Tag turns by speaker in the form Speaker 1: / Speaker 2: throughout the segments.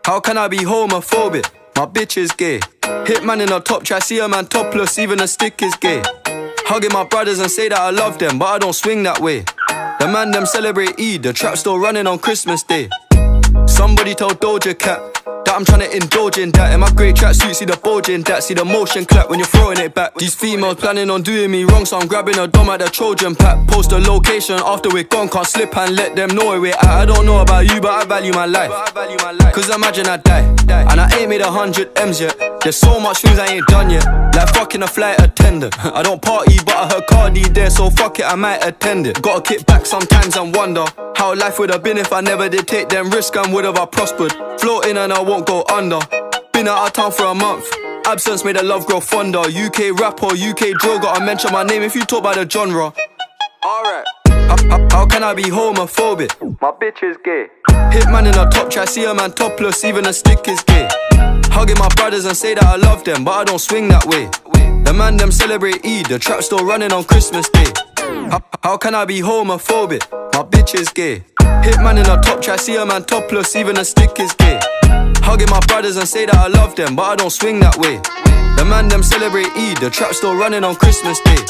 Speaker 1: How can I be homophobic? My bitch is gay. Hitman in a top try, see a man topless, even a stick is gay. Hugging my brothers and say that I love them, but I don't swing that way. The man them celebrate Eid, the trap still running on Christmas Day. Somebody tell Doja Cat that I'm trying to indulge in that. In my grey tracksuit, see the bulge in that. See the motion clap when you're throwing it back. These females planning on doing me wrong, so I'm grabbing a dom at the Trojan pack. Post a location after we're gone, can't slip and let them know where we're at. I don't know about you, but I value my life. Cause imagine I die, and I ain't made 100 M's yet. There's so much things I ain't done yet, like fucking a flight attendant. I don't party, but I heard Cardi there, so fuck it, I might attend it. Gotta kick back sometimes and wonder how life would have been if I never did take them risks, and would have I prospered. Floating and I won't go under. Been out of town for a month, absence made the love grow fonder. UK rap or UK drill, gotta mention my name if you talk about the genre. Alright. How can I be homophobic? My bitch is gay. Hitman in a top try, see a man topless, even a stick is gay. Hugging my brothers and say that I love them, but I don't swing that way. The man them celebrate Eid, the trap still running on Christmas Day. How can I be homophobic? My bitch is gay. Hitman in a top try, see a man topless, even a stick is gay. Hugging my brothers and say that I love them, but I don't swing that way. The man them celebrate Eid, the trap still running on Christmas Day.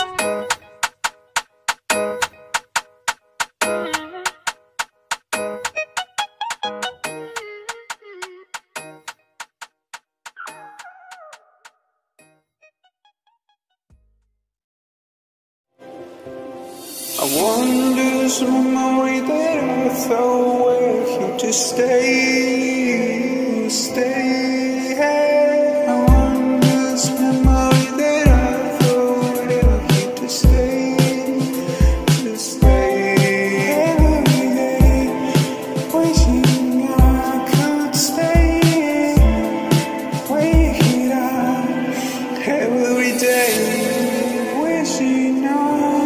Speaker 2: I wonder some memory that I throw away here to stay, stay. I wonder some memory that I throw away here to stay, to stay. Every day, wishing I could stay, wake up every day, wishing I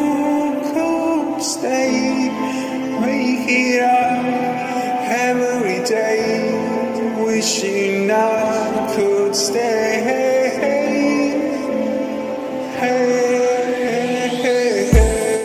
Speaker 2: stay, wake it up every day, wishing I could stay.